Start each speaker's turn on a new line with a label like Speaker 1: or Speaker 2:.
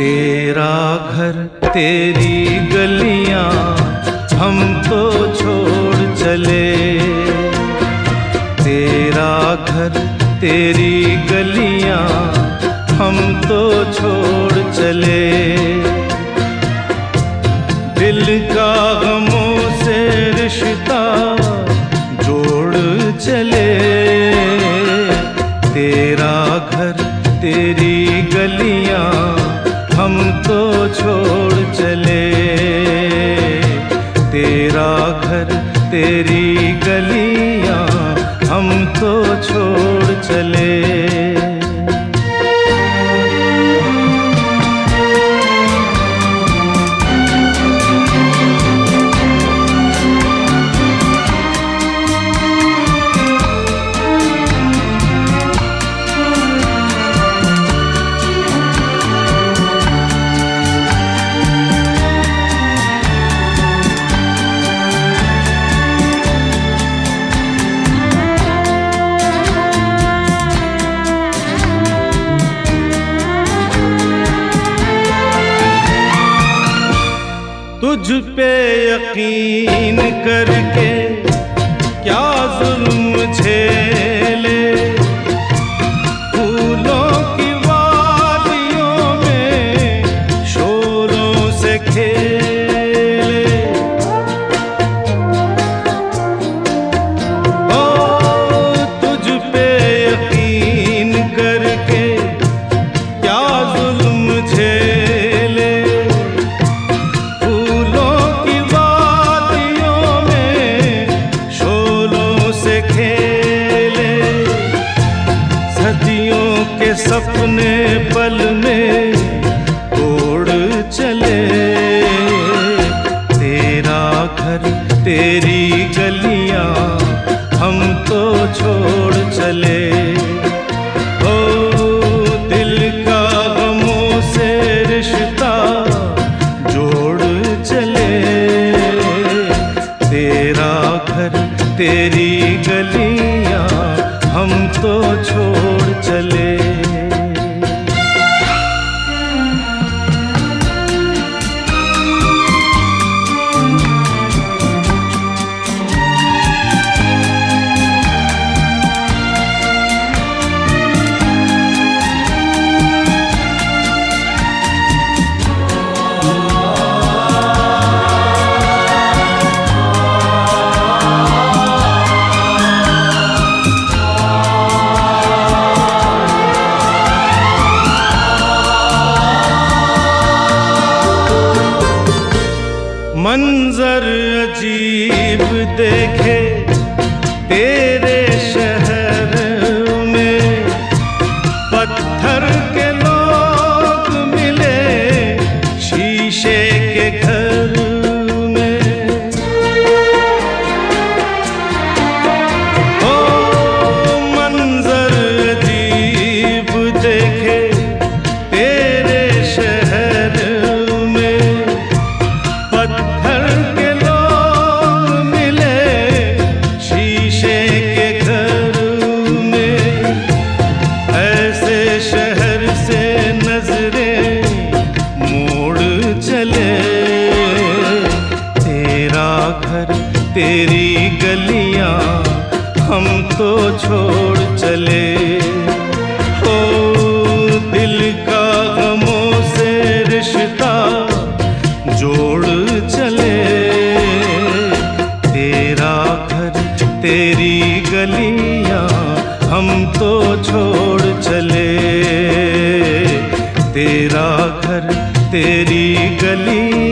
Speaker 1: तेरा घर तेरी गलियां हम तो छोड़ चले। तेरा घर तेरी गलियां हम तो छोड़ चले। दिल का गमों से रिश्ता जोड़ चले। तेरा घर तेरी गलियां हम तो छोड़ चले। तेरा घर तेरी गलियां हम तो छोड़ चले। तुझ पे यकीन करके क्या जुल्म झेले। फूलों की वादियों में शोरों से खेले। ओ तुझ पे यकीन करके क्या जुल्म झेले। सपने पल में तोड़ चले। तेरा घर तेरी गलियां हम तो छोड़ चले। ओ दिल का गमों से रिश्ता जोड़ चले। तेरा घर तेरी गलियां हम तो छोड़ चले। मंजर अजीब देखे तेरे शहर में। पत्थर के लोग मिले शीशे के घर में। ओ मंजर अजीब देखे तेरे शहर में। पत्थर के लोग मिले शीशे के घर में। ऐसे शहर से नजरें मोड़ चले। तेरा घर तेरी गलियां हम तो छोड़ चले। ओ दिल का गमों से रिश्ता जोड़ चले। तेरा घर तेरी गलियां हम तो छोड़ चले। तेरा घर तेरी गलियां